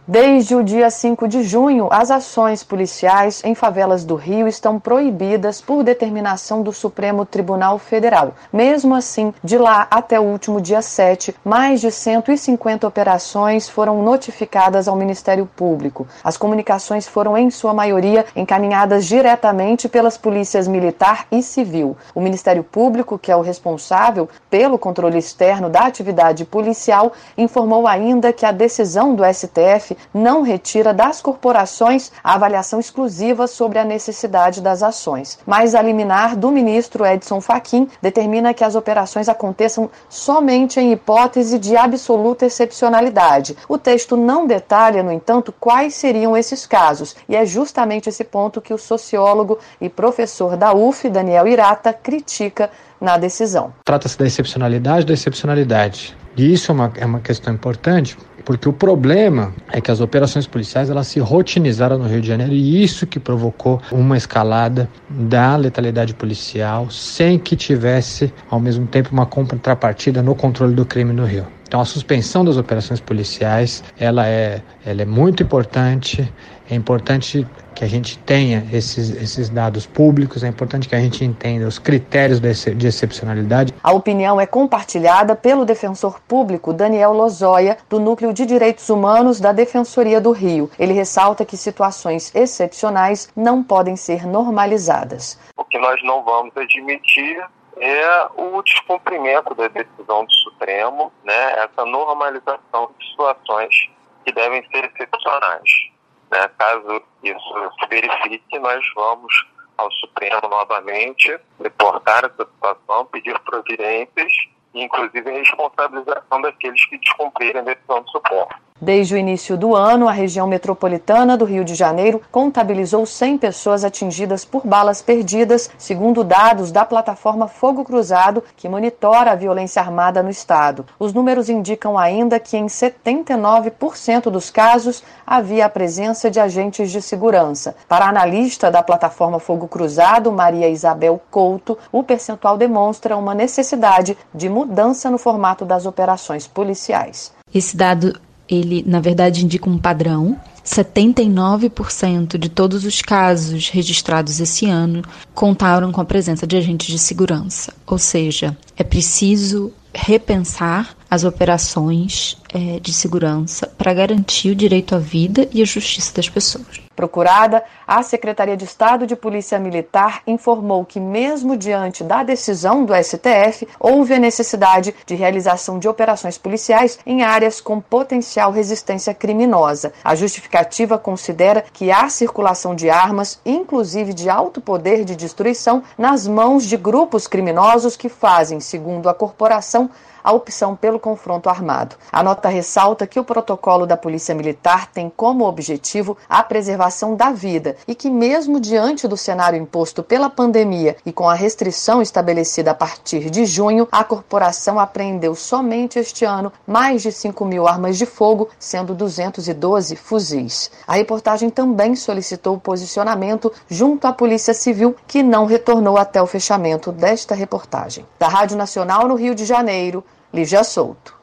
Desde o dia 5 de junho, as ações policiais em favelas do Rio estão proibidas por determinação do Supremo Tribunal Federal. Mesmo assim, de lá até o último dia 7, mais de 150 operações foram notificadas ao Ministério Público. As comunicações foram, em sua maioria, encaminhadas diretamente pelas polícias militar e civil. O Ministério Público, que é o responsável pelo controle externo da atividade policial, informou ainda que a decisão do STF não retira das corporações a avaliação exclusiva sobre a necessidade das ações. Mas a liminar do ministro Edson Fachin determina que as operações aconteçam somente em hipótese de absoluta excepcionalidade. O texto não detalha, no entanto, quais seriam esses casos, e é justamente esse ponto que o sociólogo e professor da UF, Daniel Irata, critica na decisão. Trata-se da excepcionalidade. E isso é uma questão importante, porque o problema é que as operações policiais elas se rotinizaram no Rio de Janeiro e isso que provocou uma escalada da letalidade policial sem que tivesse, ao mesmo tempo, uma contrapartida no controle do crime no Rio. Então, a suspensão das operações policiais, ela é muito importante. É importante que a gente tenha esses dados públicos, é importante que a gente entenda os critérios de excepcionalidade. A opinião é compartilhada pelo defensor público Daniel Lozoya, do Núcleo de Direitos Humanos da Defensoria do Rio. Ele ressalta que situações excepcionais não podem ser normalizadas. O que nós não vamos admitir é o descumprimento da decisão do Supremo, essa normalização de situações que devem ser excepcionais. Caso isso se verifique, nós vamos ao Supremo novamente reportar essa situação, pedir providências e, inclusive, a responsabilização daqueles que descumprirem a decisão do Supremo. Desde o início do ano, a região metropolitana do Rio de Janeiro contabilizou 100 pessoas atingidas por balas perdidas, segundo dados da plataforma Fogo Cruzado, que monitora a violência armada no estado. Os números indicam ainda que em 79% dos casos havia a presença de agentes de segurança. Para a analista da plataforma Fogo Cruzado, Maria Isabel Couto, o percentual demonstra uma necessidade de mudança no formato das operações policiais. Esse dado ele, na verdade, indica um padrão. 79% de todos os casos registrados esse ano contaram com a presença de agentes de segurança. Ou seja, é preciso repensar as operações de segurança para garantir o direito à vida e à justiça das pessoas. Procurada, a Secretaria de Estado de Polícia Militar informou que, mesmo diante da decisão do STF, houve a necessidade de realização de operações policiais em áreas com potencial resistência criminosa. A justificativa considera que há circulação de armas, inclusive de alto poder de destruição, nas mãos de grupos criminosos que fazem, segundo a corporação, a opção pelo confronto armado. A nota ressalta que o protocolo da Polícia Militar tem como objetivo a preservação da vida e que, mesmo diante do cenário imposto pela pandemia e com a restrição estabelecida a partir de junho, a corporação apreendeu somente este ano mais de 5.000 armas de fogo, sendo 212 fuzis. A reportagem também solicitou o posicionamento junto à Polícia Civil, que não retornou até o fechamento desta reportagem. Da Rádio Nacional no Rio de Janeiro, Lígia Souto.